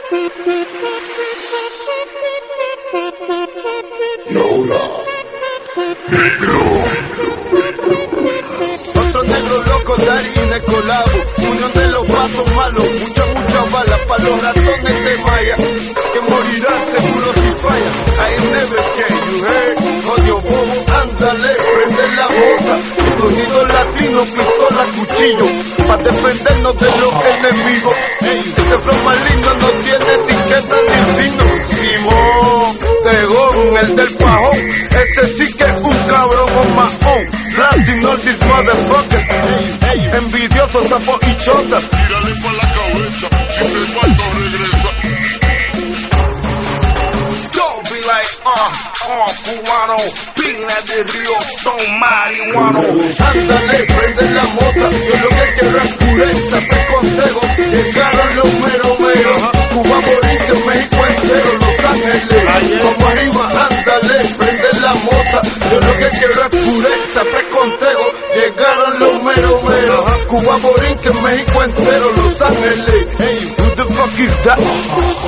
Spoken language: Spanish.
Otro negro loco, Dari y Necolabo, unión de los vasos malos, mucha bala pa' los ratones de Maya, que morirán seguro si falla. I ain't never scared, you heard? Odio bobo, ándale, prende la bota. Sonido latino, pistola, cuchillo, pa' defendernos de los enemigos. Este flow maligno no tiene etiqueta ni signo. Simón, Tegón, el del pajón, ese sí que es un cabrón o mahón. Blasting all these motherfuckers, envidiosos, sapos y chotas. Tírale pa' la cabeza, si te falta regresa. Don't be like, cubano, pina de río, son marihuano. Ándale, prende la mota, yo lo que quiero es pureza, te consejo, llegaron los meros. Cuba, Borincia, México entero, Los Ángeles, como arriba, ándale, prende la mota, yo lo que quiero es pureza, te consejo, llegaron los meros. Cuba, Borincia, México entero, Los Ángeles, hey, who the fuck is that?